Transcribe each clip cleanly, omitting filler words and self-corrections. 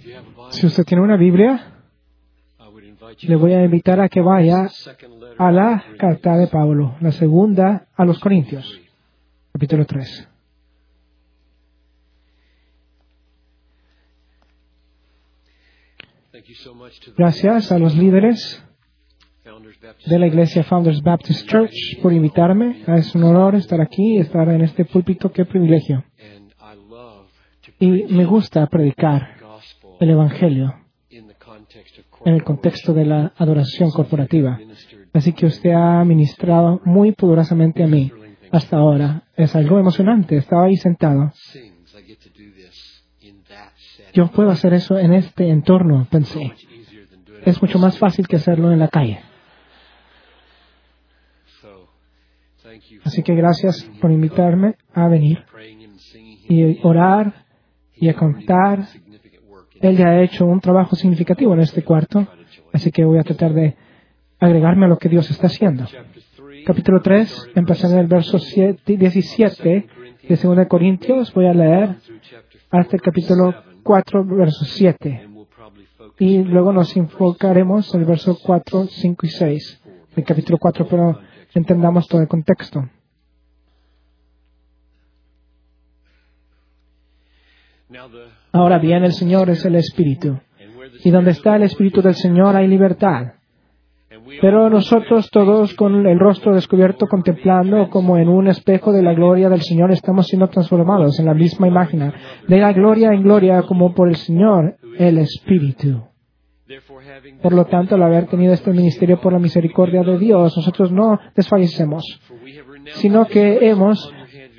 Si usted tiene una Biblia, le voy a invitar a que vaya a la carta de Pablo, la segunda a los Corintios, capítulo 3. Gracias a los líderes de la iglesia Founders Baptist Church por invitarme. Es un honor estar aquí, estar en este púlpito. Qué privilegio. Y me gusta predicar el Evangelio en el contexto de la adoración corporativa. Así que usted ha ministrado muy poderosamente a mí hasta ahora. Es algo emocionante. Estaba ahí sentado. Yo puedo hacer eso en este entorno, pensé. Es mucho más fácil que hacerlo en la calle. Así que gracias por invitarme a venir y orar y a cantar. Él ya ha hecho un trabajo significativo en este cuarto, así que voy a tratar de agregarme a lo que Dios está haciendo. Capítulo 3, empezando en el verso 17 de 2 Corintios, voy a leer hasta el capítulo 4, verso 7. Y luego nos enfocaremos en el verso 4, 5 y 6 del capítulo 4, pero entendamos todo el contexto. Ahora bien, el Señor es el Espíritu, y donde está el Espíritu del Señor hay libertad. Pero nosotros todos, con el rostro descubierto, contemplando como en un espejo de la gloria del Señor, estamos siendo transformados en la misma imagen, de la gloria en gloria, como por el Señor, el Espíritu. Por lo tanto, al haber tenido este ministerio por la misericordia de Dios, nosotros no desfallecemos, sino que hemos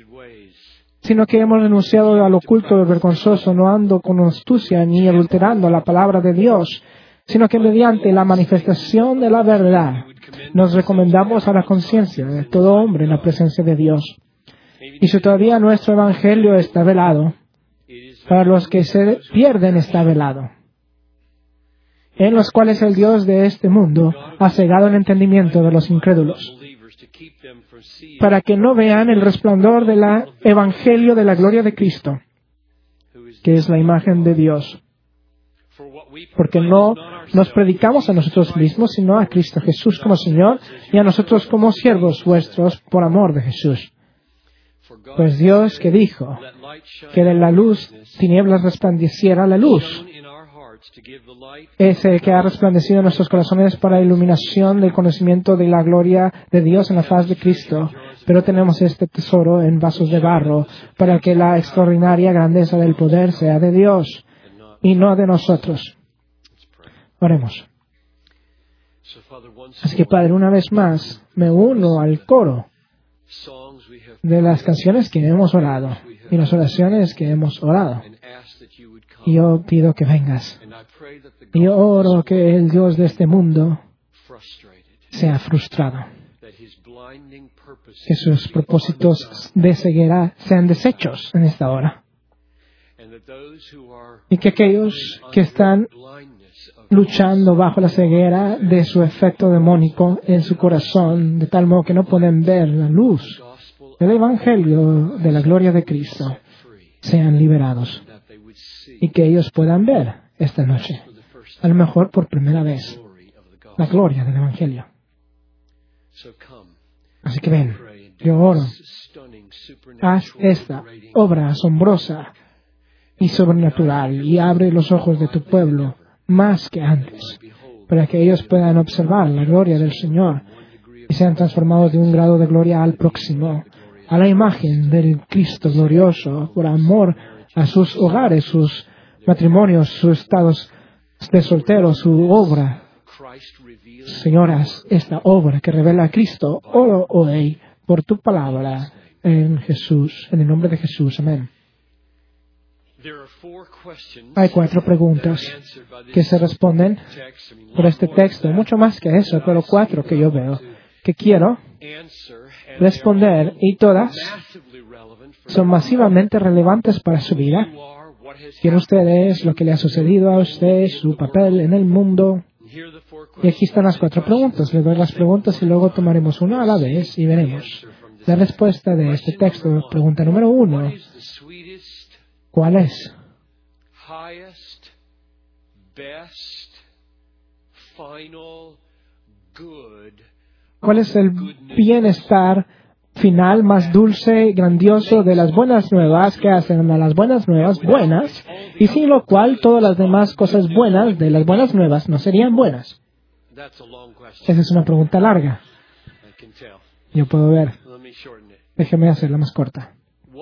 renunciado al oculto y vergonzoso, no ando con astucia ni adulterando la palabra de Dios, sino que mediante la manifestación de la verdad nos recomendamos a la conciencia de todo hombre en la presencia de Dios. Y si todavía nuestro evangelio está velado, para los que se pierden está velado, en los cuales el Dios de este mundo ha cegado el entendimiento de los incrédulos, para que no vean el resplandor del evangelio de la gloria de Cristo, que es la imagen de Dios. Porque no nos predicamos a nosotros mismos, sino a Cristo Jesús como Señor y a nosotros como siervos vuestros por amor de Jesús. Pues Dios, que dijo que de la luz tinieblas resplandeciera la luz, es el que ha resplandecido en nuestros corazones para la iluminación del conocimiento de la gloria de Dios en la faz de Cristo. Pero tenemos este tesoro en vasos de barro, para que la extraordinaria grandeza del poder sea de Dios y no de nosotros. Oremos. Así que, Padre, una vez más, me uno al coro de las canciones que hemos orado y las oraciones que hemos orado. Y yo pido que vengas. Y yo oro que el Dios de este mundo sea frustrado, que sus propósitos de ceguera sean deshechos en esta hora, y que aquellos que están luchando bajo la ceguera de su efecto demónico en su corazón, de tal modo que no pueden ver la luz del Evangelio de la gloria de Cristo, sean liberados y que ellos puedan ver esta noche, a lo mejor por primera vez, la gloria del Evangelio. Así que ven, yo oro, haz esta obra asombrosa y sobrenatural y abre los ojos de tu pueblo más que antes, para que ellos puedan observar la gloria del Señor y sean transformados de un grado de gloria al próximo, a la imagen del Cristo glorioso, por amor a sus hogares, sus matrimonios, sus estados de soltero, su obra. Señoras, esta obra que revela a Cristo, oro hoy por tu palabra en Jesús, en el nombre de Jesús. Amén. Hay 4 preguntas que se responden por este texto, mucho más que eso, pero 4 que yo veo que quiero responder, y todas son masivamente relevantes para su vida. ¿Quién usted es? Lo que le ha sucedido a usted, su papel en el mundo. Y aquí están las 4 preguntas. Le doy las preguntas y luego tomaremos una a la vez y veremos la respuesta de este texto. Pregunta número 1. ¿Cuál es ¿Cuál es el bienestar final más dulce y grandioso de las buenas nuevas que hacen a las buenas nuevas buenas, y sin lo cual todas las demás cosas buenas de las buenas nuevas no serían buenas? Esa es una pregunta larga. Yo puedo ver. Déjeme hacerla más corta.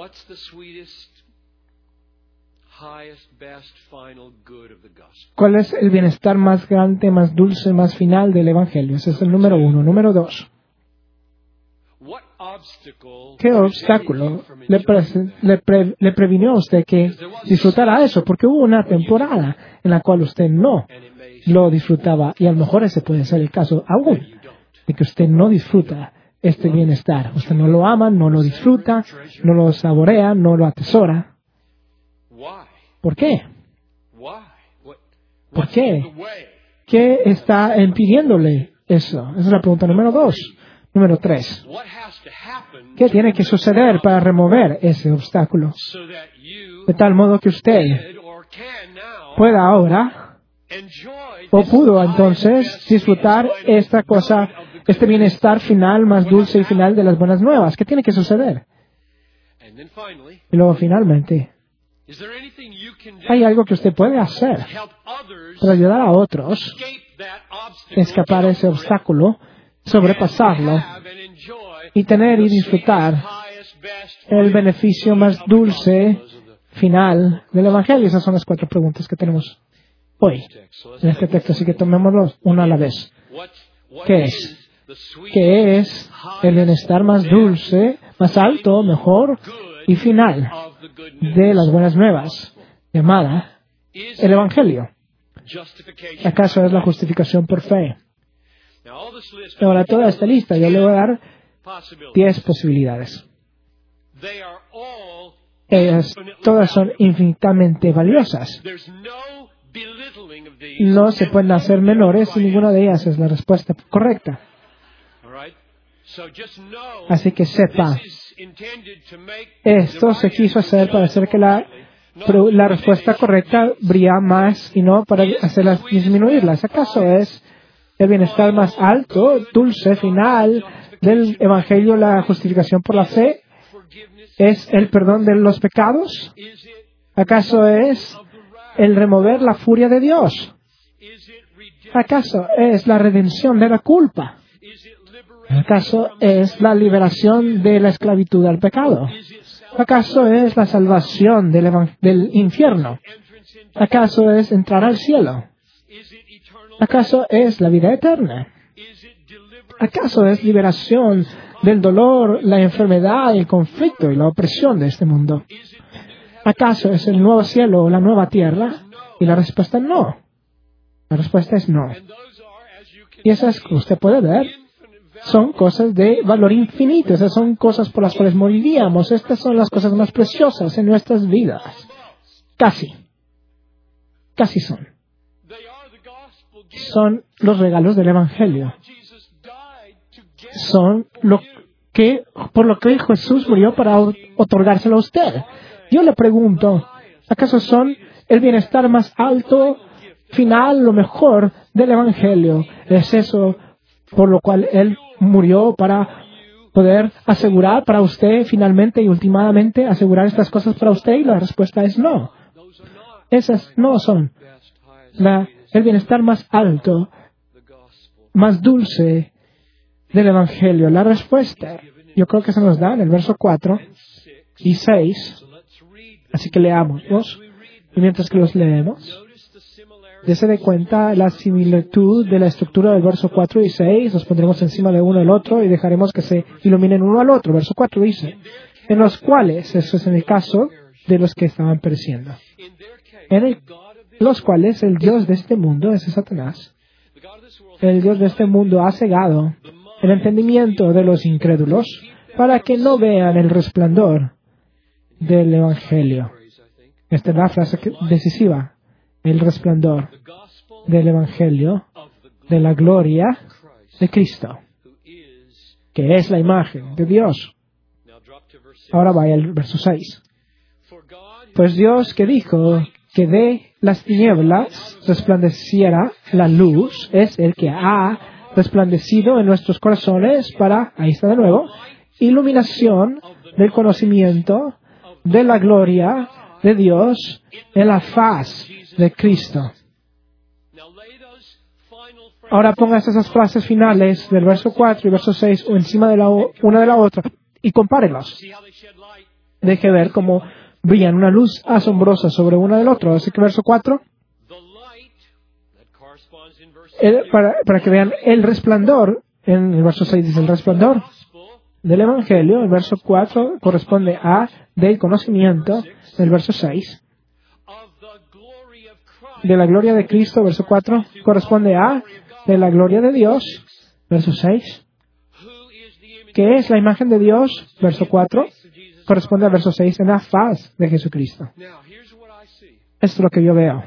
¿Cuál es el bienestar más grande, más dulce, más final del Evangelio? Ese es el número 1. Número 2. ¿Qué obstáculo le previnió a usted que disfrutara eso? Porque hubo una temporada en la cual usted no lo disfrutaba, y a lo mejor ese puede ser el caso aún, de que usted no disfruta este bienestar. Usted no lo ama, no lo disfruta, no lo saborea, no lo atesora. ¿Por qué? ¿Por qué? ¿Qué está impidiéndole eso? Esa es la pregunta número 2. Número 3. ¿Qué tiene que suceder para remover ese obstáculo? De tal modo que usted pueda ahora, o pudo entonces, disfrutar esta cosa, este bienestar final más dulce y final de las buenas nuevas. ¿Qué tiene que suceder? Y luego finalmente, ¿hay algo que usted puede hacer para ayudar a otros a escapar de ese obstáculo, sobrepasarlo y tener y disfrutar el beneficio más dulce final del Evangelio? Esas son las 4 preguntas que tenemos hoy en este texto, así que tomémoslos una a la vez. ¿Qué es? ¿Qué es el bienestar más dulce, más alto, mejor y final de las buenas nuevas, llamada el Evangelio? ¿Acaso es la justificación por fe? Ahora, toda esta lista, yo le voy a dar 10 posibilidades. Ellas todas son infinitamente valiosas. No se pueden hacer menores y ninguna de ellas es la respuesta correcta. Así que sepa, esto se quiso hacer para hacer que la respuesta correcta brilla más y no para hacerlas disminuirlas. ¿Acaso es el bienestar más alto, dulce, final del Evangelio, la justificación por la fe? ¿Es el perdón de los pecados? ¿Acaso es el remover la furia de Dios? ¿Acaso es la redención de la culpa? ¿Acaso es la liberación de la esclavitud al pecado? ¿Acaso es la salvación del infierno? ¿Acaso es entrar al cielo? ¿Acaso es la vida eterna? ¿Acaso es liberación del dolor, la enfermedad, el conflicto y la opresión de este mundo? ¿Acaso es el nuevo cielo o la nueva tierra? Y la respuesta es no. La respuesta es no. Y esas que usted puede ver son cosas de valor infinito. Esas son cosas por las cuales moriríamos. Estas son las cosas más preciosas en nuestras vidas. Casi son. Son los regalos del Evangelio. Son por lo que Jesús murió para otorgárselo a usted. Yo le pregunto, ¿acaso son el bienestar más alto, final, lo mejor del Evangelio? ¿Es eso por lo cual Él murió para poder asegurar para usted finalmente y últimamente asegurar estas cosas para usted? Y la respuesta es no. Esas no son el bienestar más alto, más dulce del Evangelio. La respuesta, yo creo que se nos da en el verso 4 y 6. Así que leámoslos. Y mientras que los leemos, dése de cuenta la similitud de la estructura del verso 4 y 6. Los pondremos encima de uno al otro y dejaremos que se iluminen uno al otro. Verso 4 dice, en los cuales, eso es en el caso de los que estaban pereciendo, los cuales el Dios de este mundo, ese es Satanás, el Dios de este mundo ha cegado el entendimiento de los incrédulos para que no vean el resplandor del Evangelio. Esta es la frase decisiva. El resplandor del Evangelio de la gloria de Cristo, que es la imagen de Dios. Ahora vaya al verso 6. Pues Dios que dijo que de las tinieblas resplandeciera la luz, es el que ha resplandecido en nuestros corazones para, ahí está de nuevo, iluminación del conocimiento de la gloria de Dios en la faz de Cristo. Ahora pongas esas frases finales del verso 4 y verso 6 o encima de una de la otra y compárenlas. Deje ver cómo brillan una luz asombrosa sobre una del otro. Así que verso 4, para que vean el resplandor, en el verso 6 dice el resplandor del Evangelio, el verso 4 corresponde a del conocimiento, el verso 6 de la gloria de Cristo, verso 4 corresponde a de la gloria de Dios, verso 6, que es la imagen de Dios, verso 4 corresponde al verso 6 en la faz de Jesucristo. Esto es lo que yo veo.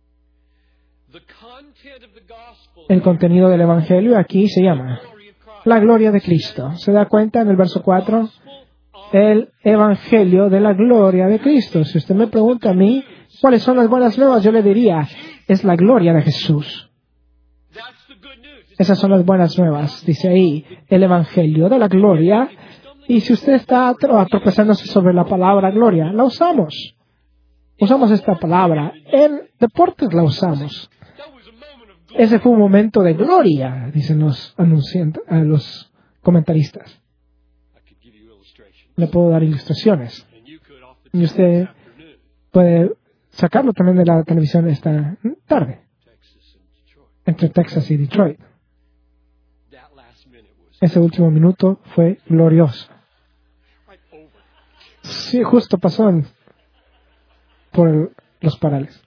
El contenido del Evangelio aquí se llama la gloria de Cristo. ¿Se da cuenta en el verso 4? El Evangelio de la gloria de Cristo. Si usted me pregunta a mí cuáles son las buenas nuevas, yo le diría, es la gloria de Jesús. Esas son las buenas nuevas. Dice ahí, el Evangelio de la gloria. Y si usted está tropezándose sobre la palabra gloria, la usamos. Usamos esta palabra. En deportes la usamos. Ese fue un momento de gloria, dicen los los comentaristas. Le puedo dar ilustraciones. Y usted puede sacarlo también de la televisión esta tarde. Entre Texas y Detroit. Ese último minuto fue glorioso. Sí, justo pasó por los parales.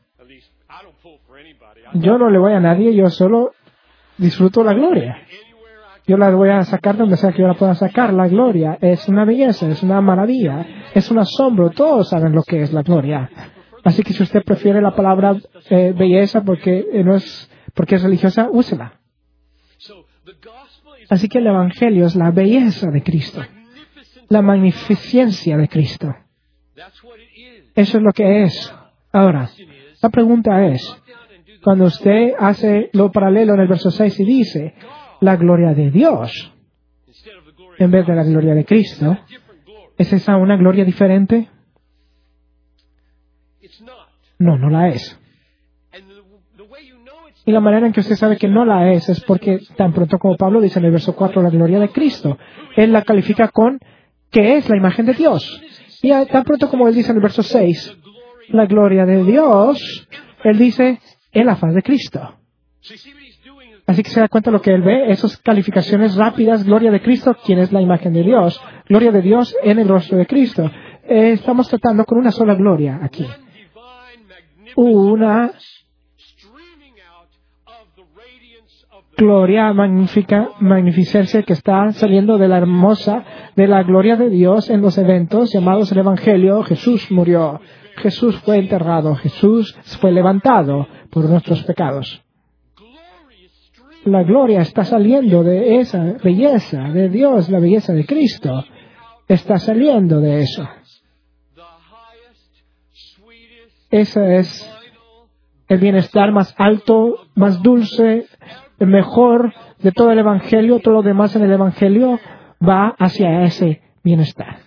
Yo no le voy a nadie, yo solo disfruto la gloria. Yo la voy a sacar donde sea que yo la pueda sacar. La gloria es una belleza, es una maravilla, es un asombro. Todos saben lo que es la gloria. Así que si usted prefiere la palabra belleza porque es religiosa, úsela. Así que el Evangelio es la belleza de Cristo, la magnificencia de Cristo. Eso es lo que es. Ahora, la pregunta es, cuando usted hace lo paralelo en el verso 6 y dice, la gloria de Dios, en vez de la gloria de Cristo, ¿es esa una gloria diferente? No, no la es. Y la manera en que usted sabe que no la es porque tan pronto como Pablo dice en el verso 4, la gloria de Cristo, él la califica con que es la imagen de Dios. Y tan pronto como él dice en el verso 6, la gloria de Dios, él dice en la faz de Cristo. Así que se da cuenta de lo que él ve, esas calificaciones rápidas, gloria de Cristo, ¿quién es la imagen de Dios? Gloria de Dios en el rostro de Cristo. Estamos tratando con una sola gloria aquí. Una gloria magnífica, magnificencia que está saliendo de la hermosa, de la gloria de Dios en los eventos llamados el Evangelio. Jesús murió, Jesús fue enterrado, Jesús fue levantado por nuestros pecados. La gloria está saliendo de esa belleza de Dios, la belleza de Cristo. Está saliendo de eso. Ese es el bienestar más alto, más dulce, el mejor de todo el Evangelio. Todo lo demás en el Evangelio va hacia ese bienestar.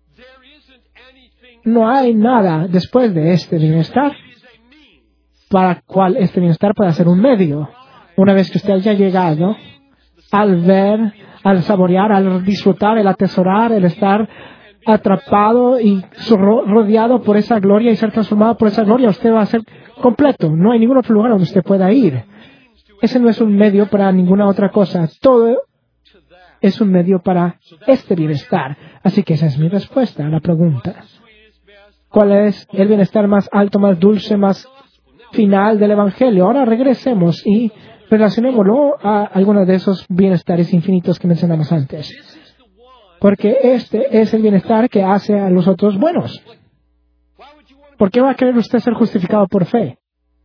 No hay nada después de este bienestar para cual este bienestar pueda ser un medio. Una vez que usted haya llegado al ver, al saborear, al disfrutar, el atesorar, el estar atrapado y rodeado por esa gloria y ser transformado por esa gloria, usted va a ser completo. No hay ningún otro lugar donde usted pueda ir. Ese no es un medio para ninguna otra cosa. Todo es un medio para este bienestar. Así que esa es mi respuesta a la pregunta. ¿Cuál es el bienestar más alto, más dulce, más final del Evangelio? Ahora regresemos y relacionémoslo a algunos de esos bienestares infinitos que mencionamos antes. Porque este es el bienestar que hace a los otros buenos. ¿Por qué va a querer usted ser justificado por fe?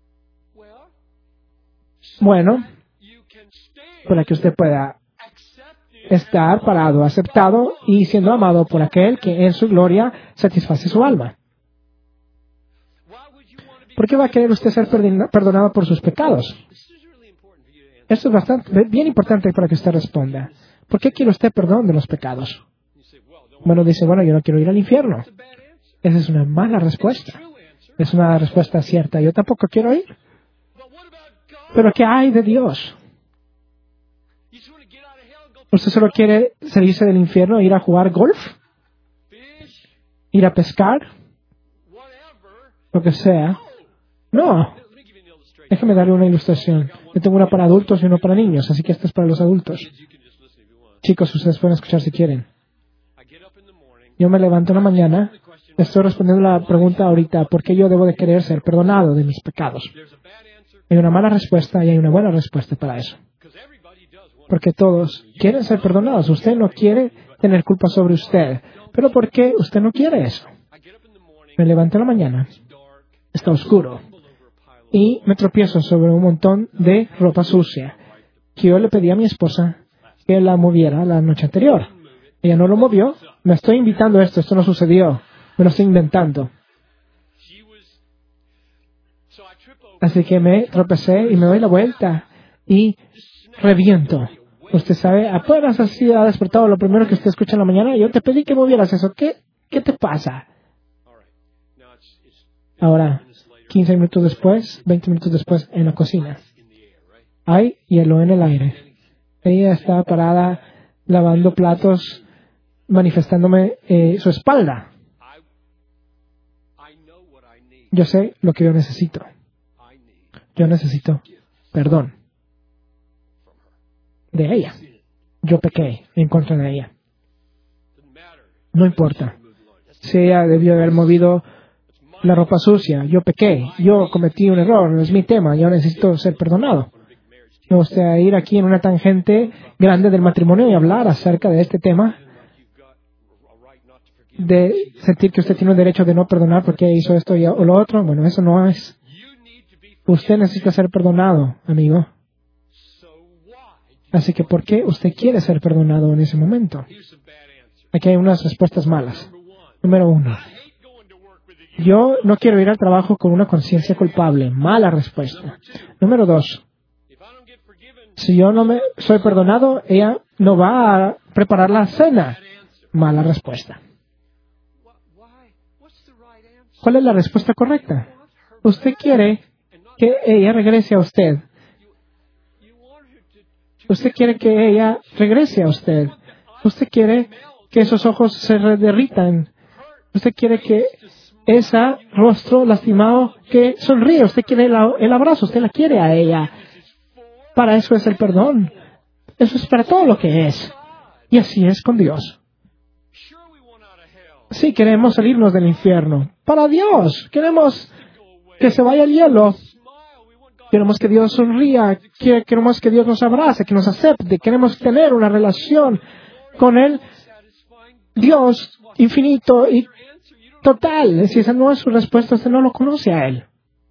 Bueno, para que usted pueda estar parado, aceptado y siendo amado por aquel que en su gloria satisface su alma. ¿Por qué va a querer usted ser perdonado por sus pecados? Esto es bien importante para que usted responda. ¿Por qué quiere usted perdón de los pecados? Bueno, dice, yo no quiero ir al infierno. Esa es una mala respuesta. Es una respuesta cierta. Yo tampoco quiero ir. Pero ¿qué hay de Dios? ¿Usted solo quiere salirse del infierno e ir a jugar golf? ¿Ir a pescar? Lo que sea. No. Déjame darle una ilustración. Yo tengo una para adultos y una para niños, así que esta es para los adultos. Chicos, ustedes pueden escuchar si quieren. Yo me levanto en la mañana, estoy respondiendo la pregunta ahorita, ¿por qué yo debo de querer ser perdonado de mis pecados? Hay una mala respuesta y hay una buena respuesta para eso. Porque todos quieren ser perdonados. Usted no quiere tener culpa sobre usted. ¿Pero por qué usted no quiere eso? Me levanto en la mañana, está oscuro, y me tropiezo sobre un montón de ropa sucia que yo le pedí a mi esposa que la moviera la noche anterior. Ella no lo movió. Me estoy invitando a esto no sucedió. Me lo estoy inventando. Así que me tropecé y me doy la vuelta y reviento. Usted sabe, apenas así ha despertado lo primero que usted escucha en la mañana. Yo te pedí que movieras eso. ¿Qué te pasa? Ahora, 15 minutos después, 20 minutos después, en la cocina. Hay hielo en el aire. Ella está parada lavando platos, manifestándome su espalda. Yo sé lo que yo necesito. Yo necesito perdón de ella. Yo pequé en contra de ella. No importa si ella debió haber movido la ropa sucia. Yo pequé. Yo cometí un error. No es mi tema. Yo necesito ser perdonado. Me gustaría ir aquí en una tangente grande del matrimonio y hablar acerca de este tema. De sentir que usted tiene el derecho de no perdonar porque hizo esto o lo otro. Bueno, eso no es. Usted necesita ser perdonado, amigo. Así que, ¿por qué usted quiere ser perdonado en ese momento? Aquí hay unas respuestas malas. Número 1. Yo no quiero ir al trabajo con una conciencia culpable. Mala respuesta. Número 2. Si yo no me soy perdonado, ella no va a preparar la cena. Mala respuesta. ¿Cuál es la respuesta correcta? Usted quiere que ella regrese a usted. Usted quiere que ella regrese a usted. Usted quiere que esos ojos se derritan. Usted quiere que ese rostro lastimado que sonríe. Usted quiere el abrazo. Usted la quiere a ella. Para eso es el perdón. Eso es para todo lo que es. Y así es con Dios. Sí, queremos salirnos del infierno. Para Dios. Queremos que se vaya el hielo. Queremos que Dios sonría. Queremos que Dios nos abrace, que nos acepte. Queremos tener una relación con Él. Dios infinito y total. Si esa no es su respuesta, usted no lo conoce a Él.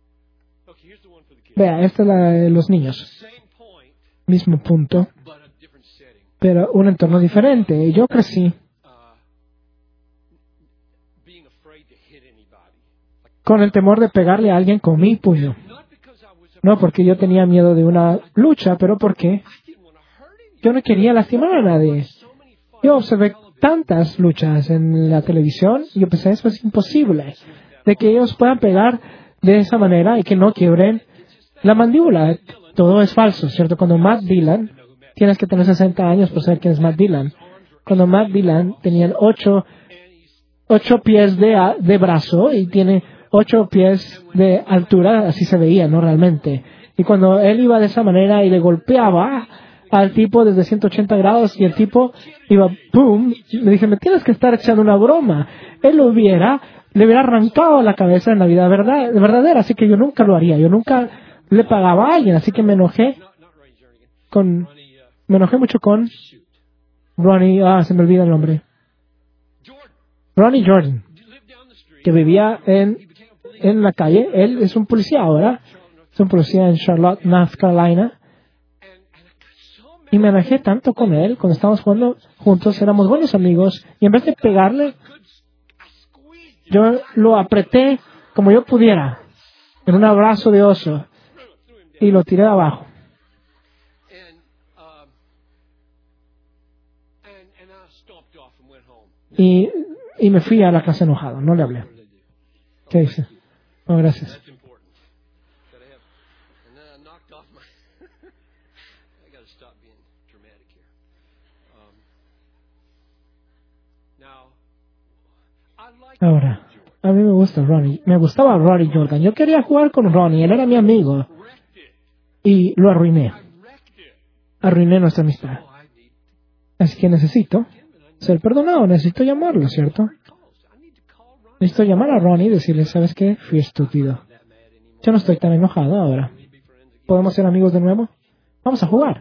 Vea, esta es la de los niños. Mismo punto, pero un entorno diferente. Yo crecí con el temor de pegarle a alguien con mi puño. No porque yo tenía miedo de una lucha, pero porque yo no quería lastimar a nadie. Yo observé tantas luchas en la televisión y yo pensé, eso es imposible, de que ellos puedan pegar de esa manera y que no quiebren la mandíbula. Todo es falso, ¿cierto? Cuando Matt Dillon, tienes que tener 60 años para saber quién es Matt Dillon. Cuando Matt Dillon tenía 8 pies de brazo y tiene 8 pies de altura, así se veía, ¿no? Realmente. Y cuando él iba de esa manera y le golpeaba al tipo desde 180 grados y el tipo iba ¡pum! Le dije, me tienes que estar echando una broma. Él le hubiera arrancado la cabeza en la vida verdadera, así que yo nunca lo haría. Yo nunca le pagaba a alguien, así que me enojé mucho con Ronnie, se me olvida el nombre. Ronnie Jordan, que vivía en la calle. Él es un policía ahora. Es un policía en Charlotte, North Carolina. Y me enojé tanto con él. Cuando estábamos jugando juntos, éramos buenos amigos. Y en vez de pegarle, yo lo apreté como yo pudiera, en un abrazo de oso, y lo tiré abajo. Y me fui a la casa enojado, no le hablé. ¿Qué dice? No, gracias. Ahora, a mí me gusta Ronnie. Me gustaba Ronnie Jordan. Yo quería jugar con Ronnie. Él era mi amigo. Y lo arruiné. Arruiné nuestra amistad. Así que necesito ser perdonado. Necesito llamarlo, ¿cierto? Necesito llamar a Ronnie y decirle, ¿sabes qué? Fui estúpido. Yo no estoy tan enojado ahora. ¿Podemos ser amigos de nuevo? Vamos a jugar.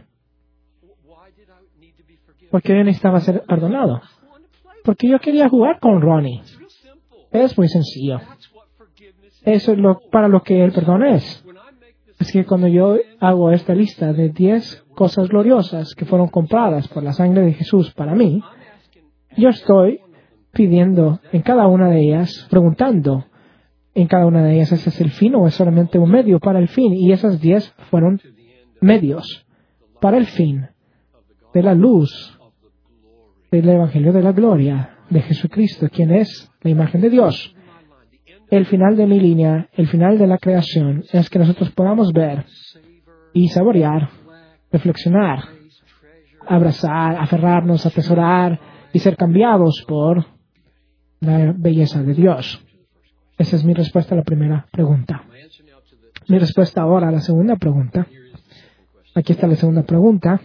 ¿Por qué yo necesitaba ser perdonado? Porque yo quería jugar con Ronnie. Es muy sencillo. Eso es para lo que el perdón es. Es que cuando yo hago esta lista de 10 cosas gloriosas que fueron compradas por la sangre de Jesús para mí, yo estoy pidiendo en cada una de ellas, preguntando en cada una de ellas, ¿ese es el fin o es solamente un medio para el fin? Y esas 10 fueron medios para el fin de la luz del Evangelio de la gloria de Jesucristo, quien es la imagen de Dios. El final de mi línea, el final de la creación, es que nosotros podamos ver y saborear, reflexionar, abrazar, aferrarnos, atesorar y ser cambiados por la belleza de Dios. Esa es mi respuesta a la primera pregunta. Mi respuesta ahora a la segunda pregunta. Aquí está la segunda pregunta.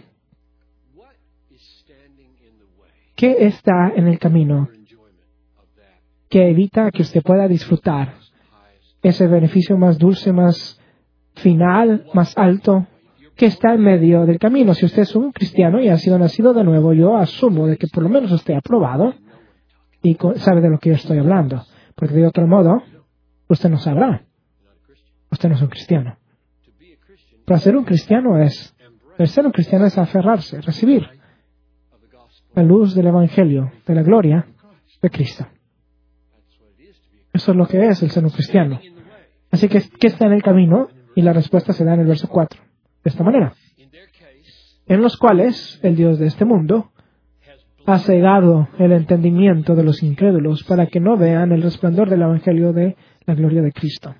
¿Qué está en el camino que evita que usted pueda disfrutar ese beneficio más dulce, más final, más alto, que está en medio del camino? Si usted es un cristiano y ha sido nacido de nuevo, yo asumo de que por lo menos usted ha probado y sabe de lo que yo estoy hablando. Porque de otro modo, usted no sabrá. Usted no es un cristiano. Pero ser un cristiano es aferrarse, recibir la luz del Evangelio, de la gloria de Cristo. Eso es lo que es el ser un cristiano. Así que, ¿qué está en el camino? Y la respuesta se da en el verso 4. De esta manera. En los cuales el Dios de este mundo ha cegado el entendimiento de los incrédulos para que no vean el resplandor del Evangelio de la gloria de Cristo.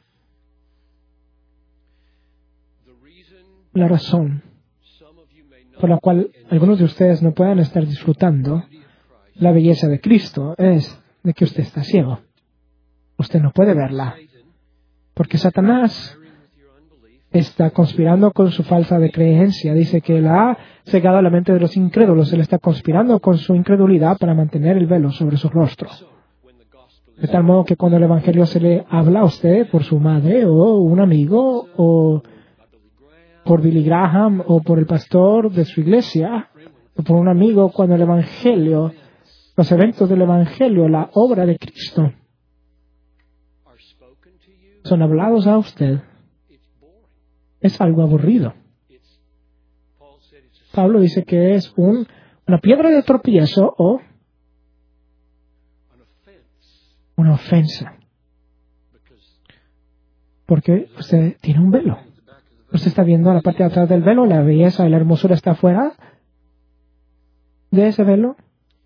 La razón por la cual algunos de ustedes no puedan estar disfrutando la belleza de Cristo es de que usted está ciego. Usted no puede verla. Porque Satanás está conspirando con su falta de creencia. Dice que él ha cegado la mente de los incrédulos. Él está conspirando con su incredulidad para mantener el velo sobre su rostro. De tal modo que cuando el Evangelio se le habla a usted por su madre o un amigo o por Billy Graham o por el pastor de su iglesia o por un amigo, cuando el Evangelio, los eventos del Evangelio, la obra de Cristo son hablados a usted, es algo aburrido. Pablo dice que es una piedra de tropiezo o una ofensa. Porque usted tiene un velo. Usted está viendo a la parte de atrás del velo, la belleza y la hermosura está afuera de ese velo.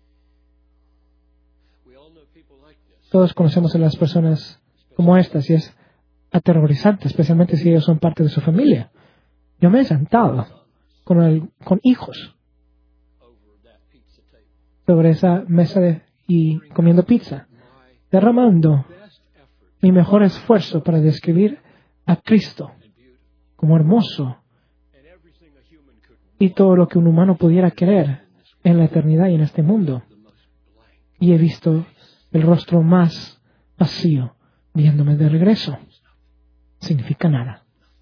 Todos conocemos a las personas como estas y es aterrorizante, especialmente si ellos son parte de su familia. Yo me he sentado con hijos sobre esa mesa y comiendo pizza, derramando mi mejor esfuerzo para describir a Cristo como hermoso y todo lo que un humano pudiera querer en la eternidad y en este mundo. Y he visto el rostro más vacío viéndome de regreso. Significa nada.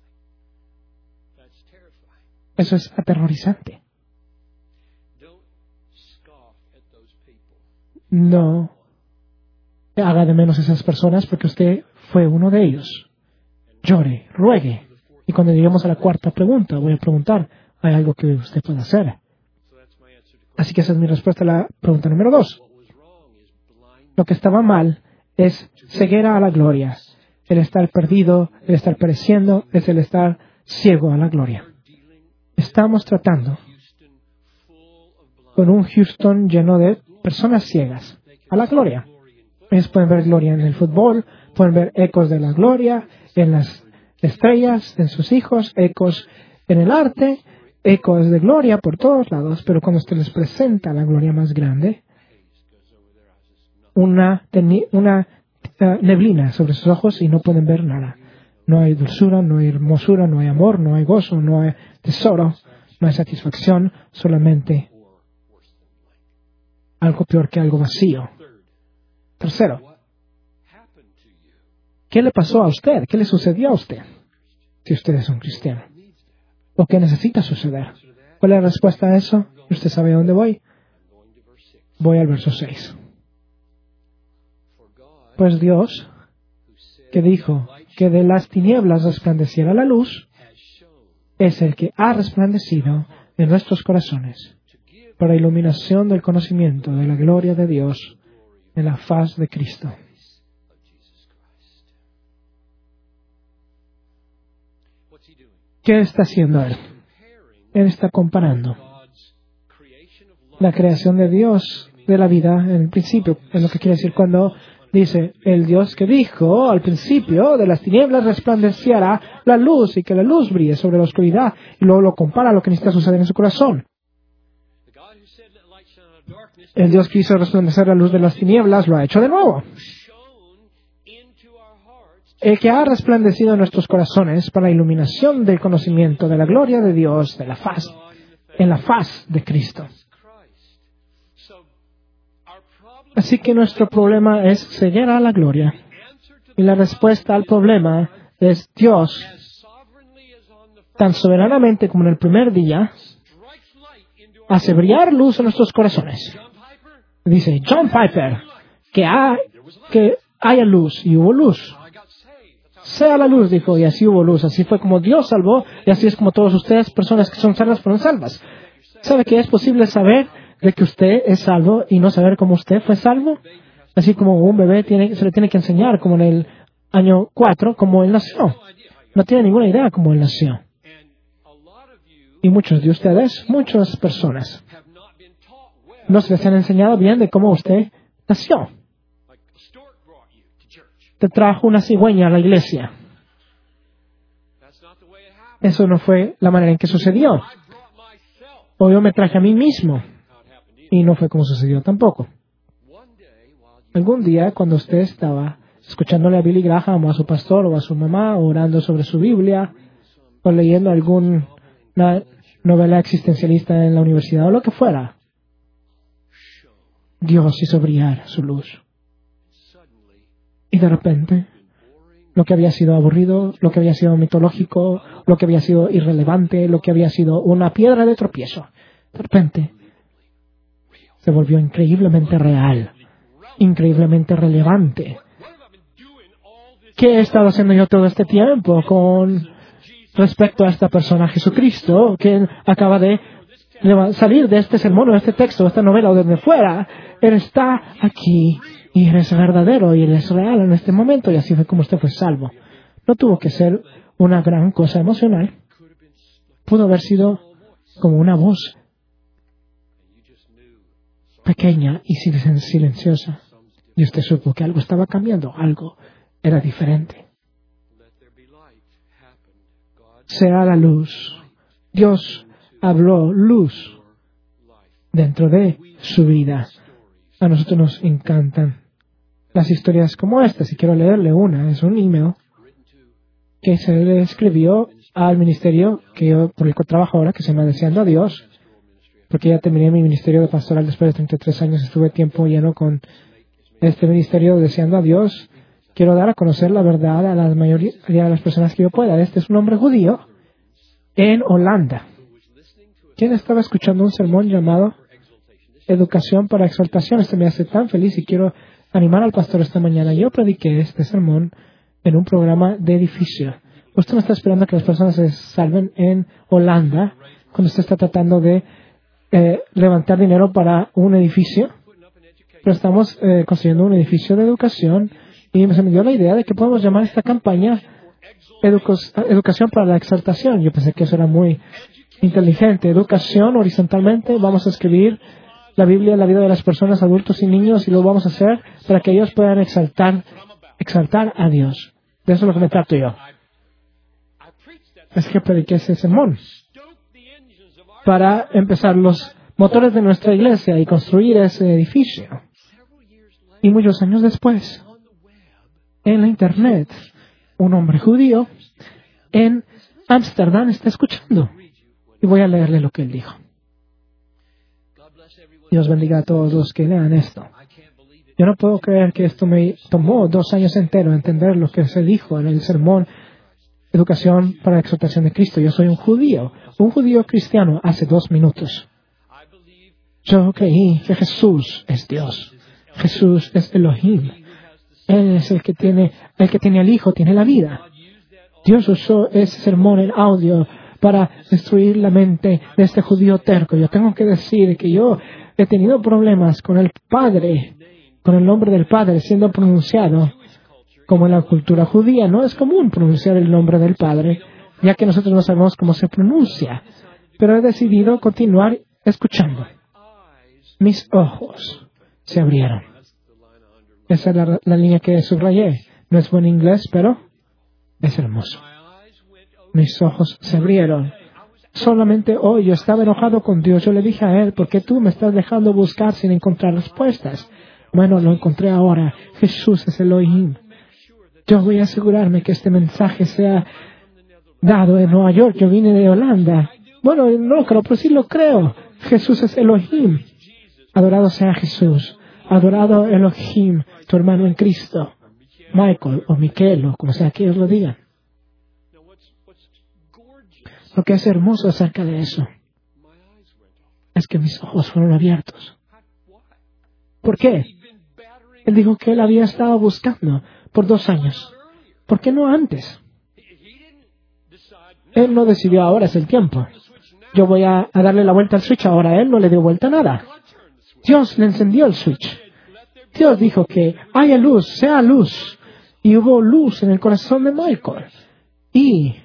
Eso es aterrorizante. No haga de menos a esas personas porque usted fue uno de ellos. Llore, ruegue. Y cuando lleguemos a la cuarta pregunta, voy a preguntar, ¿hay algo que usted pueda hacer? Así que esa es mi respuesta a la pregunta número 2. Lo que estaba mal es ceguera a la gloria, El estar perdido, el estar pereciendo, es el estar ciego a la gloria. Estamos tratando con un Houston lleno de personas ciegas a la gloria. Ellos pueden ver gloria en el fútbol, pueden ver ecos de la gloria en las estrellas, en sus hijos, ecos en el arte, ecos de gloria por todos lados, pero cuando usted les presenta la gloria más grande, una neblina sobre sus ojos y no pueden ver nada. No hay dulzura, no hay hermosura, no hay amor, no hay gozo, no hay tesoro, no hay satisfacción, solamente algo peor que algo vacío. Tercero, ¿qué le pasó a usted? ¿Qué le sucedió a usted? Si usted es un cristiano. ¿O qué necesita suceder? ¿Cuál es la respuesta a eso? ¿Usted sabe a dónde voy? Voy al verso 6. Pues Dios, que dijo que de las tinieblas resplandeciera la luz, es el que ha resplandecido en nuestros corazones para iluminación del conocimiento de la gloria de Dios en la faz de Cristo. ¿Qué está haciendo Él? Él está comparando la creación de Dios de la vida en el principio. Es lo que quiere decir cuando dice, el Dios que dijo al principio, de las tinieblas resplandeciera la luz y que la luz brille sobre la oscuridad. Y luego lo compara a lo que necesita suceder en su corazón. El Dios que hizo resplandecer la luz de las tinieblas lo ha hecho de nuevo. El que ha resplandecido en nuestros corazones para la iluminación del conocimiento de la gloria de Dios en la faz de Cristo. Así que nuestro problema es ceguera a la gloria. Y la respuesta al problema es Dios, tan soberanamente como en el primer día, hace brillar luz en nuestros corazones. Dice John Piper que haya luz, y hubo luz. Sea la luz, dijo, y así hubo luz. Así fue como Dios salvó, y así es como todos ustedes, personas que son salvas, fueron salvas. ¿Sabe que es posible saber de que usted es salvo y no saber cómo usted fue salvo? Así como un bebé se le tiene que enseñar, como en el año 4, cómo él nació. No tiene ninguna idea cómo él nació. Y muchos de ustedes, muchas personas, no se les han enseñado bien de cómo usted nació. Te trajo una cigüeña a la iglesia. Eso no fue la manera en que sucedió. O yo me traje a mí mismo. Y no fue como sucedió tampoco. Algún día, cuando usted estaba escuchándole a Billy Graham o a su pastor o a su mamá, o orando sobre su Biblia, o leyendo alguna novela existencialista en la universidad o lo que fuera, Dios hizo brillar su luz. Y de repente, lo que había sido aburrido, lo que había sido mitológico, lo que había sido irrelevante, lo que había sido una piedra de tropiezo, de repente se volvió increíblemente real, increíblemente relevante. ¿Qué he estado haciendo yo todo este tiempo con respecto a esta persona, Jesucristo, que acaba de salir de este sermón o de este texto, de esta novela o de donde fuera? Él está aquí y Él es verdadero y Él es real en este momento, y así fue como usted fue salvo. No tuvo que ser una gran cosa emocional. Pudo haber sido como una voz pequeña y silenciosa. Y usted supo que algo estaba cambiando, algo era diferente. Sea la luz. Dios habló luz dentro de su vida. A nosotros nos encantan las historias como esta. Si quiero leerle una, es un email que se le escribió al ministerio por el que trabajo ahora, que se llama Deseando a Dios, porque ya terminé mi ministerio de pastoral después de 33 años. Estuve tiempo lleno con este ministerio Deseando a Dios. Quiero dar a conocer la verdad a la mayoría de las personas que yo pueda. Este es un hombre judío en Holanda, quien estaba escuchando un sermón llamado Educación para Exaltación. Esto me hace tan feliz y quiero animar al pastor esta mañana. Yo prediqué este sermón en un programa de edificio. Usted no está esperando que las personas se salven en Holanda cuando usted está tratando de levantar dinero para un edificio. Pero estamos construyendo un edificio de educación Y se me dio la idea de que podemos llamar esta campaña Educación para la Exaltación. Yo pensé que eso era muy inteligente. Educación horizontalmente. Vamos a escribir la Biblia en la vida de las personas, adultos y niños, y lo vamos a hacer para que ellos puedan exaltar a Dios. De eso es lo que me trato yo. Es que prediqué ese sermón para empezar los motores de nuestra iglesia y construir ese edificio. Y muchos años después, en la internet, un hombre judío en Ámsterdam está escuchando. Y voy a leerle lo que él dijo. Dios bendiga a todos los que lean esto. Yo no puedo creer que esto me tomó 2 años enteros entender lo que se dijo en el sermón Educación para la Exaltación de Cristo. Yo soy un judío cristiano hace 2 minutos. Yo creí que Jesús es Dios. Jesús es Elohim. Él es el que tiene al Hijo, tiene la vida. Dios usó ese sermón en audio para destruir la mente de este judío terco. Yo tengo que decir que yo he tenido problemas con el Padre, con el nombre del Padre siendo pronunciado. Como en la cultura judía, no es común pronunciar el nombre del Padre, ya que nosotros no sabemos cómo se pronuncia. Pero he decidido continuar escuchando. Mis ojos se abrieron. Esa es la línea que subrayé. No es buen inglés, pero es hermoso. Mis ojos se abrieron. Solamente hoy yo estaba enojado con Dios. Yo le dije a Él, ¿por qué tú me estás dejando buscar sin encontrar respuestas? Bueno, lo encontré ahora. Jesús es Elohim. Yo voy a asegurarme que este mensaje sea dado en Nueva York. Yo vine de Holanda. Bueno, no creo, pero sí lo creo. Jesús es Elohim. Adorado sea Jesús. Adorado Elohim, tu hermano en Cristo. Michael o Miquel o como sea que ellos lo digan. Lo que es hermoso acerca de eso es que mis ojos fueron abiertos. ¿Por qué? Él dijo que él había estado buscando por 2 años. ¿Por qué no antes? Él no decidió ahora es el tiempo. Yo voy a darle la vuelta al switch ahora. Él no le dio vuelta a nada. Dios le encendió el switch. Dios dijo que haya luz, sea luz. Y hubo luz en el corazón de Michael. Y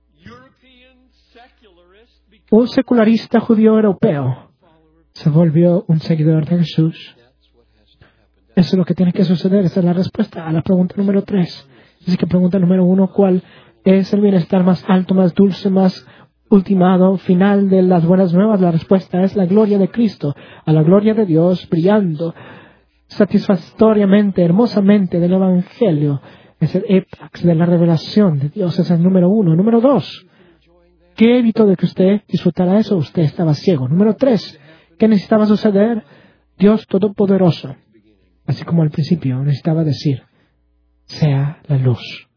un secularista judío europeo se volvió un seguidor de Jesús. Eso es lo que tiene que suceder. Esa es la respuesta a la pregunta número 3. Así que pregunta número 1, ¿cuál es el bienestar más alto, más dulce, más ultimado, final de las buenas nuevas? La respuesta es la gloria de Cristo. A la gloria de Dios, brillando satisfactoriamente, hermosamente del Evangelio. Es el épax de la revelación de Dios. Es el número 1. Número 2, ¿qué evitó de que usted disfrutara eso? Usted estaba ciego. Número 3, ¿qué necesitaba suceder? Dios Todopoderoso, así como al principio necesitaba decir, sea la luz.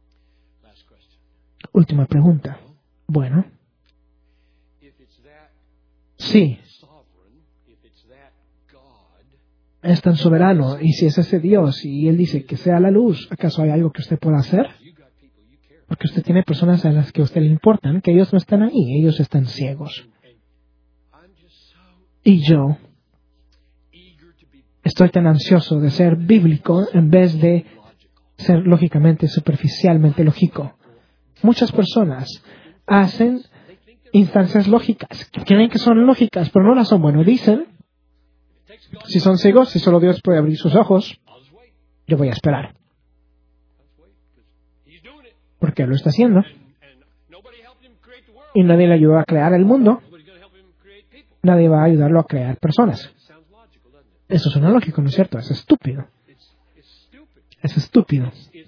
Última pregunta. Bueno, sí, es tan soberano, y si es ese Dios y Él dice que sea la luz, ¿acaso hay algo que usted pueda hacer? Porque usted tiene personas a las que a usted le importan, que ellos no están ahí, ellos están ciegos. Y yo estoy tan ansioso de ser bíblico en vez de ser lógicamente, superficialmente lógico. Muchas personas hacen instancias lógicas, que creen que son lógicas, pero no las son. Bueno, dicen, si son ciegos, si solo Dios puede abrir sus ojos, yo voy a esperar. Porque lo está haciendo. Y nadie le ayudó a crear el mundo. Nadie va a ayudarlo a crear personas. Eso suena lógico, ¿no es cierto? Es estúpido. Es estúpido.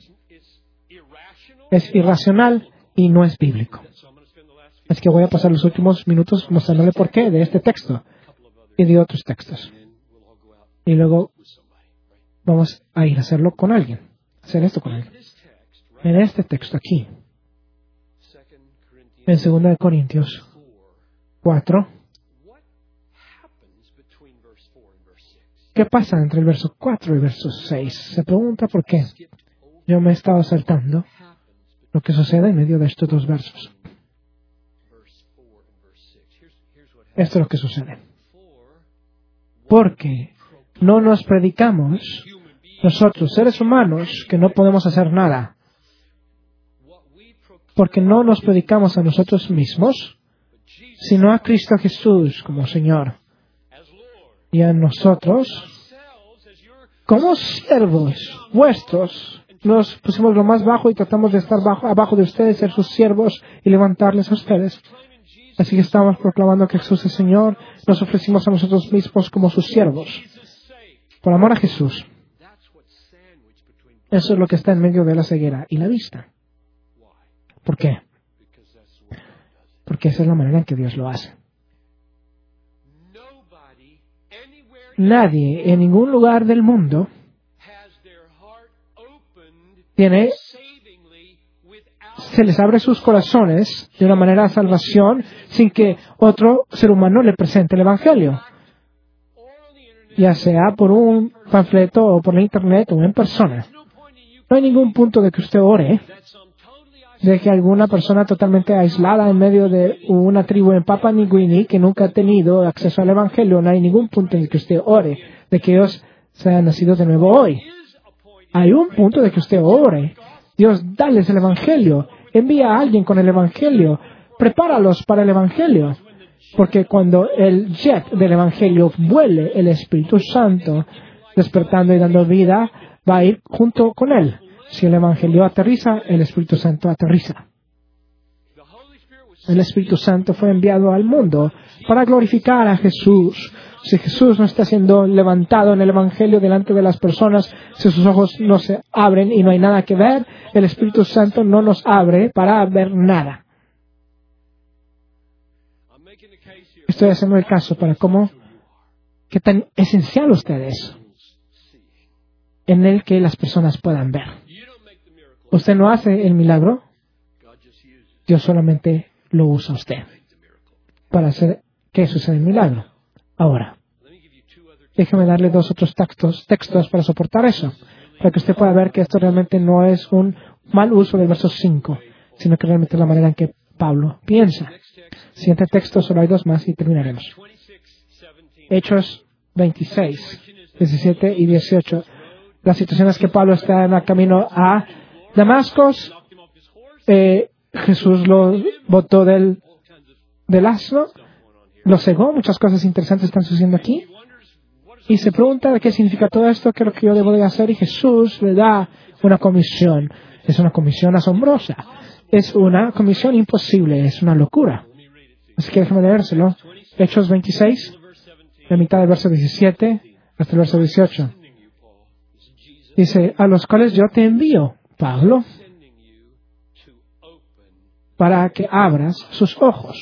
Es irracional y no es bíblico. Es que voy a pasar los últimos minutos mostrándole por qué de este texto y de otros textos. Y luego vamos a ir a hacerlo con alguien. Hacer esto con alguien. En este texto aquí, en 2 Corintios 4, ¿qué pasa entre el verso 4 y el verso 6? Se pregunta por qué. Yo me he estado saltando lo que sucede en medio de estos 2 versos. Esto es lo que sucede. Porque no nos predicamos Nosotros, seres humanos, que no podemos hacer nada, porque no nos predicamos a nosotros mismos, sino a Cristo Jesús como Señor. Y a nosotros, como siervos vuestros, nos pusimos lo más bajo y tratamos de estar abajo de ustedes, ser sus siervos y levantarles a ustedes. Así que estamos proclamando que Jesús es Señor, nos ofrecimos a nosotros mismos como sus siervos, por amor a Jesús. Eso es lo que está en medio de la ceguera y la vista. ¿Por qué? Porque esa es la manera en que Dios lo hace. Nadie en ningún lugar del mundo se les abre sus corazones de una manera de salvación sin que otro ser humano le presente el Evangelio, ya sea por un panfleto o por la internet o en persona. No hay ningún punto de que usted ore de que alguna persona totalmente aislada en medio de una tribu en Papua New Guinea que nunca ha tenido acceso al Evangelio. No hay ningún punto en el que usted ore de que ellos sean nacidos de nuevo hoy. Hay un punto de que usted ore. Dios, dales el Evangelio. Envía a alguien con el Evangelio. Prepáralos para el Evangelio. Porque cuando el jet del Evangelio vuele, el Espíritu Santo, despertando y dando vida, va a ir junto con él. Si el Evangelio aterriza, el Espíritu Santo aterriza. El Espíritu Santo fue enviado al mundo para glorificar a Jesús. Si Jesús no está siendo levantado en el Evangelio delante de las personas, si sus ojos no se abren y no hay nada que ver, el Espíritu Santo no nos abre para ver nada. Estoy haciendo el caso para qué tan esencial usted es en el que las personas puedan ver. Usted no hace el milagro, Dios solamente lo usa a usted para hacer que suceda el milagro. Ahora, déjeme darle dos otros textos para soportar eso, para que usted pueda ver que esto realmente no es un mal uso del verso 5, sino que realmente es la manera en que Pablo piensa. Siguiente texto, solo hay dos más y terminaremos. Hechos 26, 17 y 18. Las situaciones que Pablo está en el camino a Damasco, Jesús lo botó del asno, lo cegó, muchas cosas interesantes están sucediendo aquí. Y se pregunta qué significa todo esto, qué es lo que yo debo de hacer, y Jesús le da una comisión. Es una comisión asombrosa, es una comisión imposible, es una locura. Así que déjame leérselo. Hechos 26, la mitad del verso 17 hasta el verso 18. Dice, a los cuales yo te envío, Pablo, para que abras sus ojos.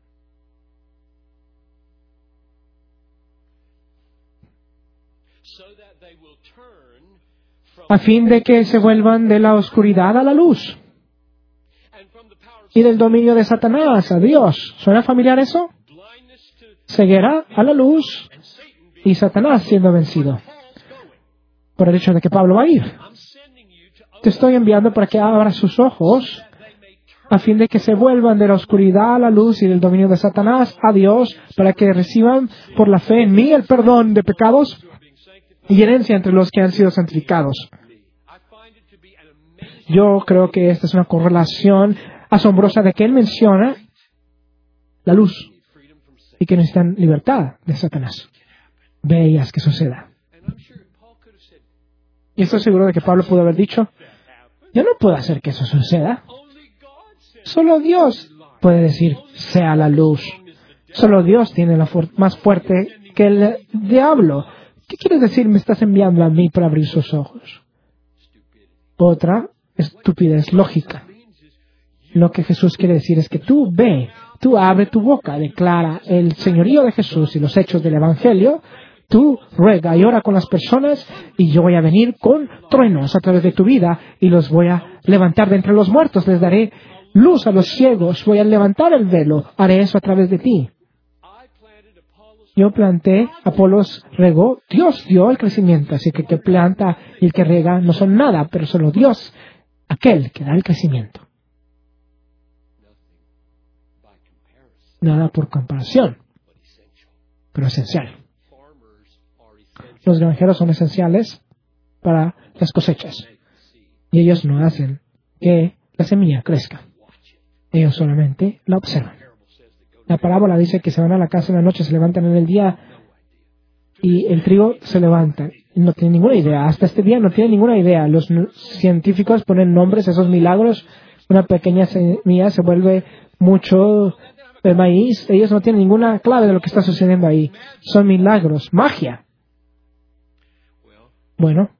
A fin de que se vuelvan de la oscuridad a la luz y del dominio de Satanás a Dios. ¿Suena familiar eso? Ceguera a la luz y Satanás siendo vencido por el hecho de que Pablo va a ir. Te estoy enviando para que abras sus ojos a fin de que se vuelvan de la oscuridad a la luz y del dominio de Satanás a Dios, para que reciban por la fe en mí el perdón de pecados y herencia entre los que han sido santificados. Yo creo que esta es una correlación asombrosa de que él menciona la luz y que necesitan libertad de Satanás. Veías que suceda. Y estoy seguro de que Pablo pudo haber dicho, yo no puedo hacer que eso suceda. Solo Dios puede decir, sea la luz. Solo Dios tiene la más fuerte que el diablo. ¿Qué quieres decir? Me estás enviando a mí para abrir sus ojos. Otra estupidez lógica. Lo que Jesús quiere decir es que tú ve, tú abre tu boca, declara el señorío de Jesús y los hechos del Evangelio. Tú ruega y ora con las personas y yo voy a venir con truenos a través de tu vida y los voy a levantar de entre los muertos. Les daré luz a los ciegos. Voy a levantar el velo. Haré eso a través de ti. Yo planté, Apolos regó, Dios dio el crecimiento. Así que el que planta y el que rega no son nada, pero solo Dios, aquel que da el crecimiento. Nada por comparación, pero esencial. Los granjeros son esenciales para las cosechas. Y ellos no hacen que la semilla crezca. Ellos solamente la observan. La parábola dice que se van a la casa en la noche, se levantan en el día y el trigo se levanta. No tienen ninguna idea. Hasta este día no tienen ninguna idea. Los científicos ponen nombres a esos milagros. Una pequeña semilla se vuelve mucho de maíz. Ellos no tienen ninguna clave de lo que está sucediendo ahí. Son milagros, magia. Bueno,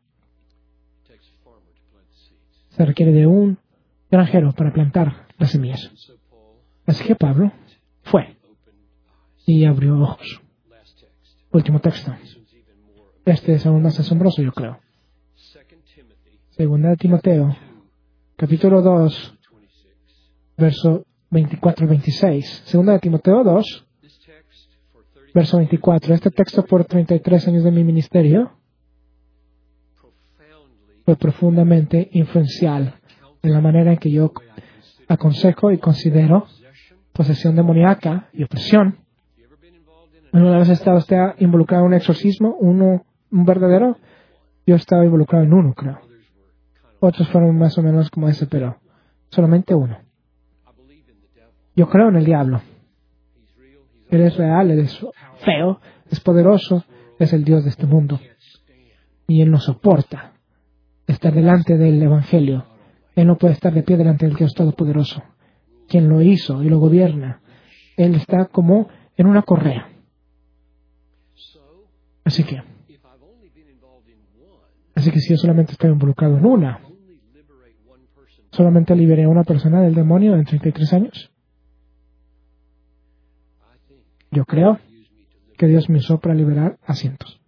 se requiere de un granjero para plantar las semillas. Así que Pablo fue y abrió ojos. Último texto. Este es aún más asombroso, yo creo. Segunda de Timoteo, capítulo 2, verso 24 y 26. Segunda de Timoteo 2, verso 24. Este texto por 33 años de mi ministerio fue profundamente influencial en la manera en que yo aconsejo y considero posesión demoníaca y opresión. ¿Alguna vez ha estado usted involucrado en un exorcismo? Un verdadero? Yo estaba involucrado en uno, creo. Otros fueron más o menos como ese, pero solamente uno. Yo creo en el diablo. Él es real, él es feo, es poderoso, es el Dios de este mundo. Y él no soporta estar delante del Evangelio. Él no puede estar de pie delante del Dios Todopoderoso, quien lo hizo y lo gobierna. Él está como en una correa. Así que si yo solamente estoy involucrado en una, solamente liberé a una persona del demonio en 33 años. Yo creo que Dios me usó para liberar a cientos.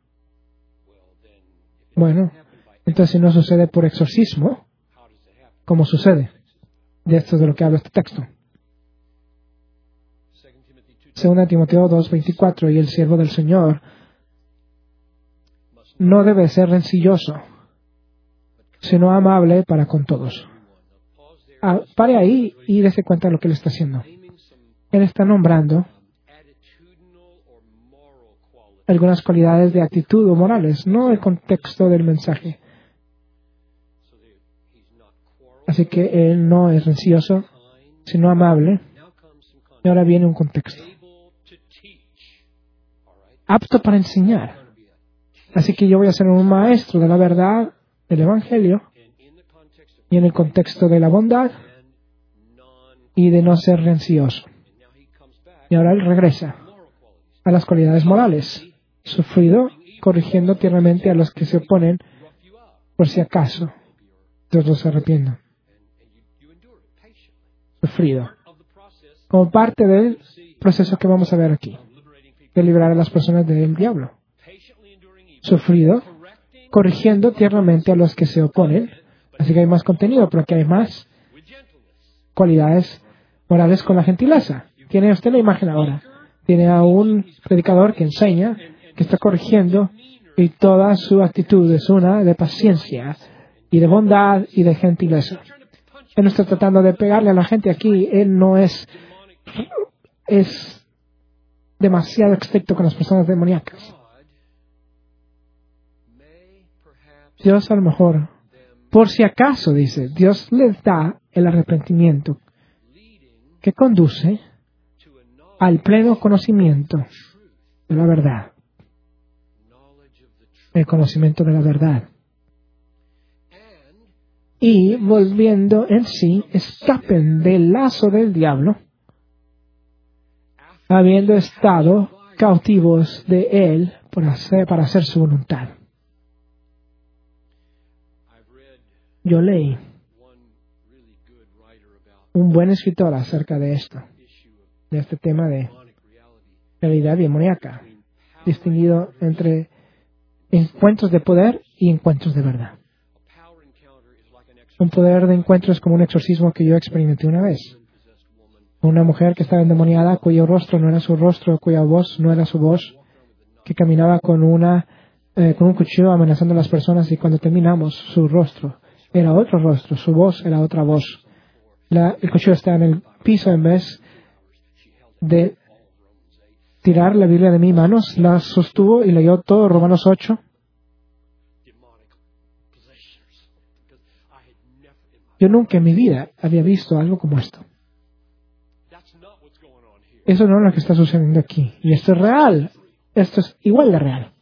Bueno, entonces si no sucede por exorcismo, ¿cómo sucede? De esto es de lo que habla este texto. Segunda Timoteo 2:24, y el siervo del Señor no debe ser rencilloso, sino amable para con todos. Pare ahí y dése cuenta de lo que él está haciendo. Él está nombrando algunas cualidades de actitud o morales, no el contexto del mensaje. Así que él no es rencilloso, sino amable. Y ahora viene un contexto. Apto para enseñar. Así que yo voy a ser un maestro de la verdad, del Evangelio, y en el contexto de la bondad y de no ser rencilloso. Y ahora él regresa a las cualidades morales. Sufrido, corrigiendo tiernamente a los que se oponen, por si acaso Dios los arrepienta. Sufrido. Como parte del proceso que vamos a ver aquí, de liberar a las personas del diablo. Sufrido, corrigiendo tiernamente a los que se oponen. Así que hay más contenido, pero aquí hay más cualidades morales con la gentileza. Tiene usted la imagen ahora. Tiene a un predicador que enseña, que está corrigiendo, y toda su actitud es una de paciencia y de bondad y de gentileza. Él no está tratando de pegarle a la gente aquí. Él no es demasiado estricto con las personas demoníacas. Dios a lo mejor, por si acaso, dice, Dios les da el arrepentimiento que conduce al pleno conocimiento de la verdad. El conocimiento de la verdad. Y volviendo en sí, escapen del lazo del diablo, habiendo estado cautivos de él para hacer su voluntad. Yo leí un buen escritor acerca de esto, de este tema de realidad demoníaca, distinguido entre encuentros de poder y encuentros de verdad. Un poder de encuentro es como un exorcismo que yo experimenté una vez. Una mujer que estaba endemoniada, cuyo rostro no era su rostro, cuya voz no era su voz, que caminaba con un cuchillo amenazando a las personas, y cuando terminamos, su rostro era otro rostro, su voz era otra voz. El cuchillo estaba en el piso. En vez de tirar la Biblia de mis manos, la sostuvo y leyó todo Romanos 8. Yo nunca en mi vida había visto algo como esto. Eso no es lo que está sucediendo aquí. Y esto es real. Esto es igual de real.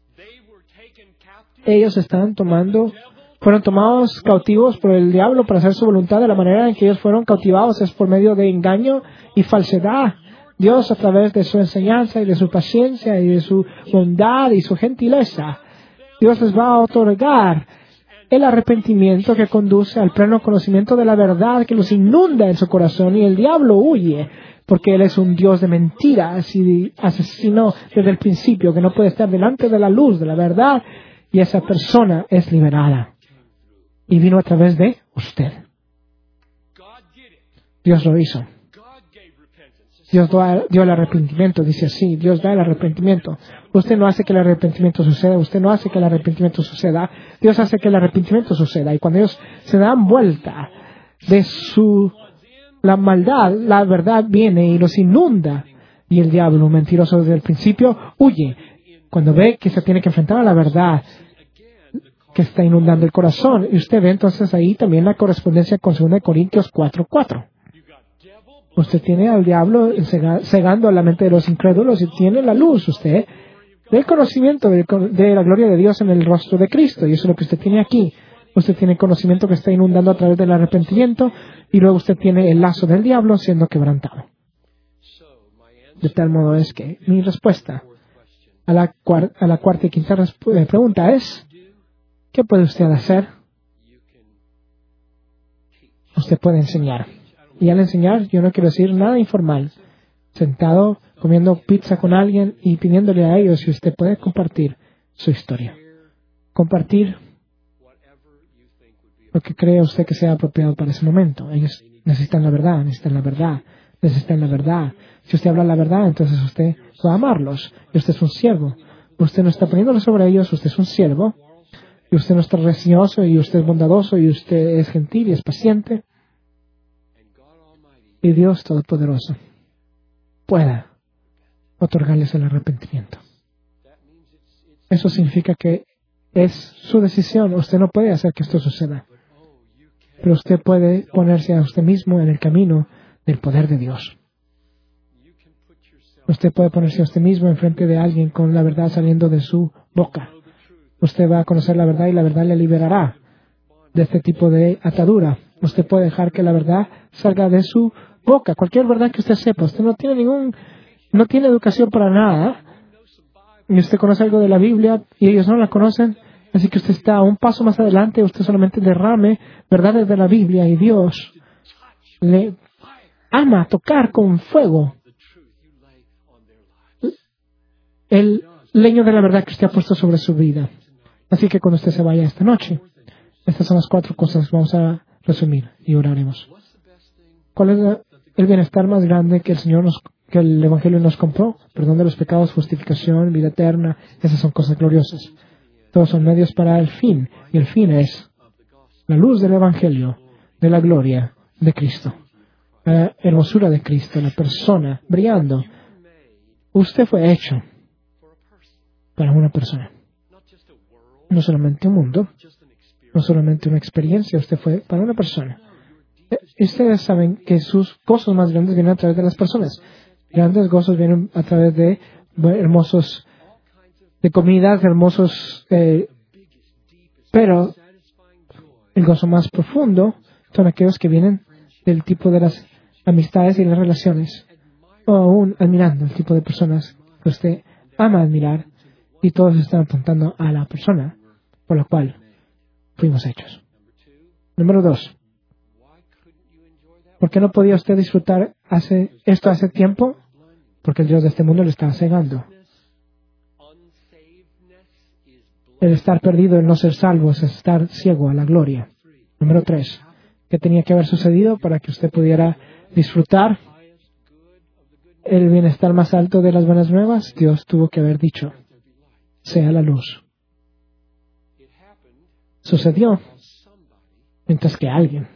Ellos fueron tomados cautivos por el diablo para hacer su voluntad. De la manera en que ellos fueron cautivados es por medio de engaño y falsedad. Dios, a través de su enseñanza y de su paciencia y de su bondad y su gentileza, Dios les va a otorgar el arrepentimiento que conduce al pleno conocimiento de la verdad, que los inunda en su corazón, y el diablo huye, porque él es un Dios de mentiras y asesino desde el principio, que no puede estar delante de la luz de la verdad, y esa persona es liberada. Y vino a través de usted. Dios lo hizo. Dios dio el arrepentimiento, dice así, Dios da el arrepentimiento. Usted no hace que el arrepentimiento suceda, usted no hace que el arrepentimiento suceda, Dios hace que el arrepentimiento suceda. Y cuando ellos se dan vuelta de la maldad, la verdad viene y los inunda. Y el diablo, mentiroso desde el principio, huye. Cuando ve que se tiene que enfrentar a la verdad que está inundando el corazón. Y usted ve entonces ahí también la correspondencia con 2 Corintios 4:4. Usted tiene al diablo cegando la mente de los incrédulos y tiene la luz, usted, del conocimiento de la gloria de Dios en el rostro de Cristo. Y eso es lo que usted tiene aquí. Usted tiene conocimiento que está inundando a través del arrepentimiento y luego usted tiene el lazo del diablo siendo quebrantado. De tal modo es que mi respuesta a la cuarta y quinta pregunta es, ¿qué puede usted hacer? Usted puede enseñar. Y al enseñar, yo no quiero decir nada informal. Sentado, comiendo pizza con alguien y pidiéndole a ellos si usted puede compartir su historia. Compartir lo que cree usted que sea apropiado para ese momento. Ellos necesitan la verdad, necesitan la verdad, necesitan la verdad. Si usted habla la verdad, entonces usted va a amarlos. Y usted es un siervo. Usted no está poniéndolo sobre ellos, usted es un siervo. Y usted no está rencioso, y usted es bondadoso, y usted es gentil y es paciente. Y Dios Todopoderoso pueda otorgarles el arrepentimiento. Eso significa que es su decisión. Usted no puede hacer que esto suceda. Pero usted puede ponerse a usted mismo en el camino del poder de Dios. Usted puede ponerse a usted mismo enfrente de alguien con la verdad saliendo de su boca. Usted va a conocer la verdad y la verdad le liberará de este tipo de atadura. Usted puede dejar que la verdad salga de su boca. Cualquier verdad que usted sepa. Usted no tiene educación para nada. Y usted conoce algo de la Biblia y ellos no la conocen. Así que usted está un paso más adelante. Usted solamente derrame verdades de la Biblia y Dios le ama tocar con fuego el leño de la verdad que usted ha puesto sobre su vida. Así que cuando usted se vaya esta noche, estas son las 4 cosas que vamos a resumir y oraremos. ¿Cuál es el bienestar más grande que el Evangelio nos compró? Perdón de los pecados, justificación, vida eterna. Esas son cosas gloriosas. Todos son medios para el fin. Y el fin es la luz del Evangelio, de la gloria de Cristo. La hermosura de Cristo, la persona brillando. Usted fue hecho para una persona. No solamente un mundo, no solamente una experiencia, usted fue para una persona. Ustedes saben que sus gozos más grandes vienen a través de las personas. Grandes gozos vienen a través de hermosos, de comidas, hermosos, pero el gozo más profundo son aquellos que vienen del tipo de las amistades y las relaciones, o aún admirando el tipo de personas que usted ama admirar, y todos están apuntando a la persona por la cual fuimos hechos. Número 2. ¿Por qué no podía usted disfrutar esto hace tiempo? Porque el Dios de este mundo le estaba cegando. El estar perdido, el no ser salvo, es estar ciego a la gloria. Número 3. ¿Qué tenía que haber sucedido para que usted pudiera disfrutar el bienestar más alto de las buenas nuevas? Dios tuvo que haber dicho, sea la luz. Sucedió mientras que alguien,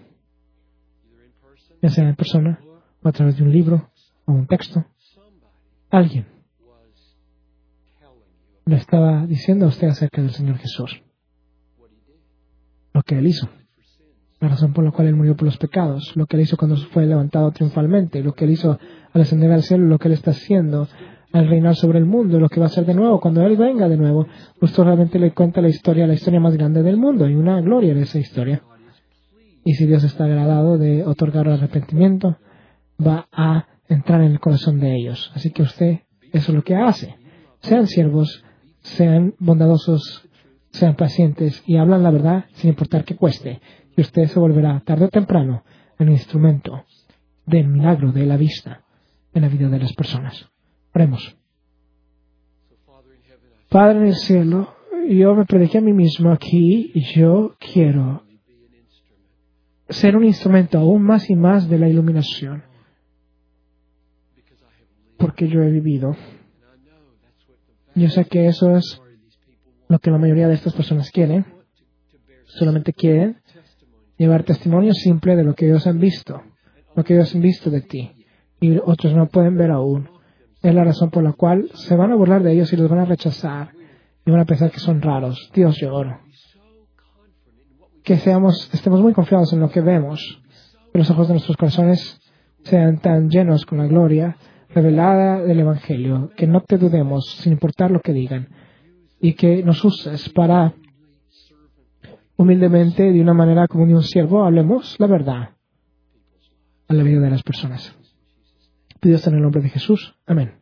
ya sea en persona, o a través de un libro, o un texto, alguien le estaba diciendo a usted acerca del Señor Jesús. Lo que Él hizo. La razón por la cual Él murió por los pecados, lo que Él hizo cuando fue levantado triunfalmente, lo que Él hizo al ascender al cielo, lo que Él está haciendo al reinar sobre el mundo, lo que va a hacer de nuevo cuando Él venga de nuevo. Usted realmente le cuenta la historia más grande del mundo y una gloria de esa historia. Y si Dios está agradado de otorgar arrepentimiento, va a entrar en el corazón de ellos. Así que usted, eso es lo que hace. Sean siervos, sean bondadosos, sean pacientes y hablan la verdad sin importar que cueste. Y usted se volverá tarde o temprano el instrumento del milagro de la vista en la vida de las personas. Oremos. Padre en el cielo, yo me prediqué a mí mismo aquí y yo quiero ser un instrumento aún más y más de la iluminación. Porque yo he vivido. Yo sé que eso es lo que la mayoría de estas personas quieren. Solamente quieren llevar testimonio simple de lo que ellos han visto. Lo que ellos han visto de ti. Y otros no pueden ver aún. Es la razón por la cual se van a burlar de ellos y los van a rechazar. Y van a pensar que son raros. Dios, yo oro. Que estemos muy confiados en lo que vemos. Que los ojos de nuestros corazones sean tan llenos con la gloria revelada del Evangelio. Que no te dudemos sin importar lo que digan. Y que nos uses para humildemente, de una manera como de un siervo, hablemos la verdad a la vida de las personas. Pido esto en el nombre de Jesús. Amén.